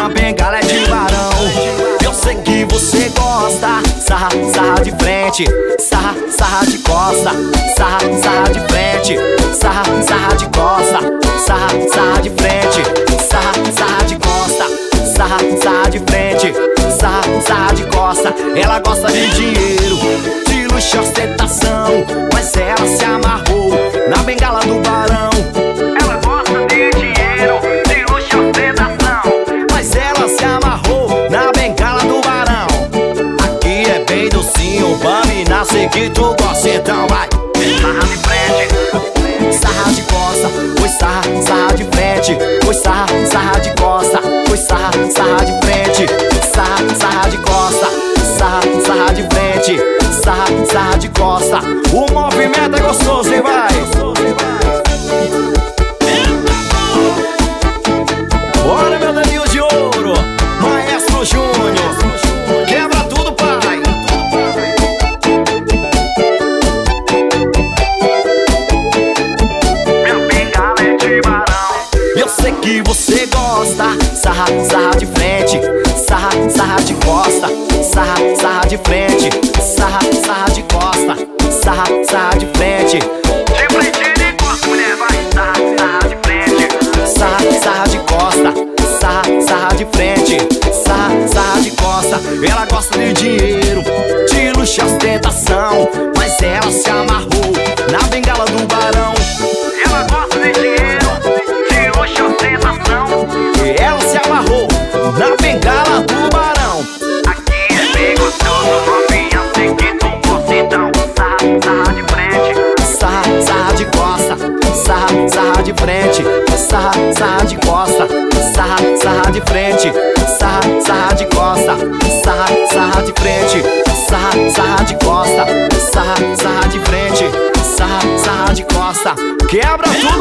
minha bengala é de varão. Eu sei que você gosta. Sarra, sarra de frente, sarra, sarra de costa. Sarra, sarra de frente, sarra, sarra de costa. Sarra, sarra de frente, sarra, sarra de costa. Sarra, sarra de frente, sarra, sarra de costa. Ela gosta de dinheiro, de luxo e ostentação, mas ela se amarrou na bengala do barão. Ela gosta de dinheiro, de luxo e ostentação, mas ela se amarrou na bengala do barão. Aqui é bem docinho, vamos nascer que tu gosta, então vai. Sarra de frente, sarra de costa. Foi sarra, sarra de frente. Foi sarra, sarra de costa. Foi sarra, sarra de frente. Sarra, sarra de costa. Sarra, sarra de frente. Sarra, sarra de costa. O movimento é gostoso, hein, vai. Bora, meu Danilo de Ouro, Maestro Júnior. Quebra tudo, pai. Minha bengala é de varão. Eu sei que você gosta. Sarra, sarra de frente. Sarra, sarra de costa. Sarra, sarra de frente. Sarra, sarra de costa. Sarra, sarra de frente. De frente de costa, mulher, vai. Sarra, sarra de frente. Sarra, sarra de costa. Sarra, sarra de frente. Sarra, sarra de costa. Ela gosta de dinheiro, de luxo e ostentação, mas ela se amarrou na bengala do barão. Ela gosta de dinheiro, de luxo e ostentação, e ela se amarrou na bengala do barão. Aqui é bem gostoso, novinha, sei que tu gosta, então sarra, sarra de frente. Sarra, sarra de costa. Sarra, sarra de frente. Sarra, sarra de costa. Sarra, sarra de frente. Sarra, sarra de costa. Sarra, sarra de frente. Sarra, sarra de costa. Sarra, sarra de frente. Sarra, sarra de costa. Quebra tudo.